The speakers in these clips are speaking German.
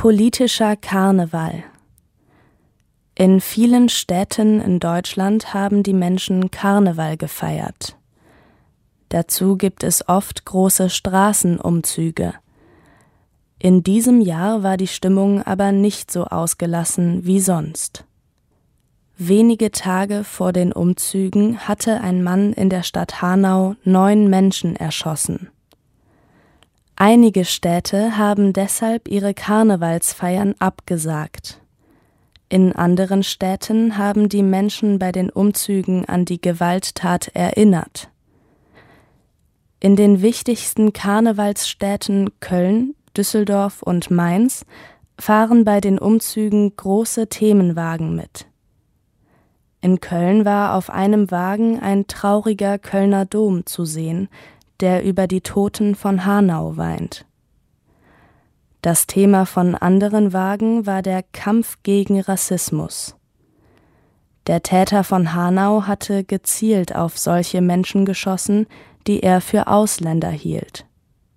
Politischer Karneval. In vielen Städten in Deutschland haben die Menschen Karneval gefeiert. Dazu gibt es oft große Straßenumzüge. In diesem Jahr war die Stimmung aber nicht so ausgelassen wie sonst. Wenige Tage vor den Umzügen hatte ein Mann in der Stadt Hanau 9 Menschen erschossen. Einige Städte haben deshalb ihre Karnevalsfeiern abgesagt. In anderen Städten haben die Menschen bei den Umzügen an die Gewalttat erinnert. In den wichtigsten Karnevalsstädten Köln, Düsseldorf und Mainz fahren bei den Umzügen große Themenwagen mit. In Köln war auf einem Wagen ein trauriger Kölner Dom zu sehen, der über die Toten von Hanau weint. Das Thema von anderen Wagen war der Kampf gegen Rassismus. Der Täter von Hanau hatte gezielt auf solche Menschen geschossen, die er für Ausländer hielt.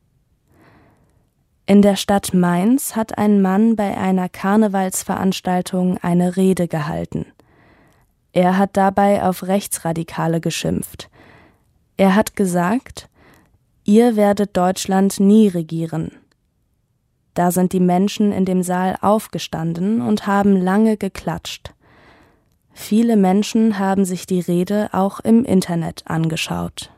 In der Stadt Mainz hat ein Mann bei einer Karnevalsveranstaltung eine Rede gehalten. Er hat dabei auf Rechtsradikale geschimpft. Er hat gesagt: Ihr werdet Deutschland nie regieren. Da sind die Menschen in dem Saal aufgestanden und haben lange geklatscht. Viele Menschen haben sich die Rede auch im Internet angeschaut.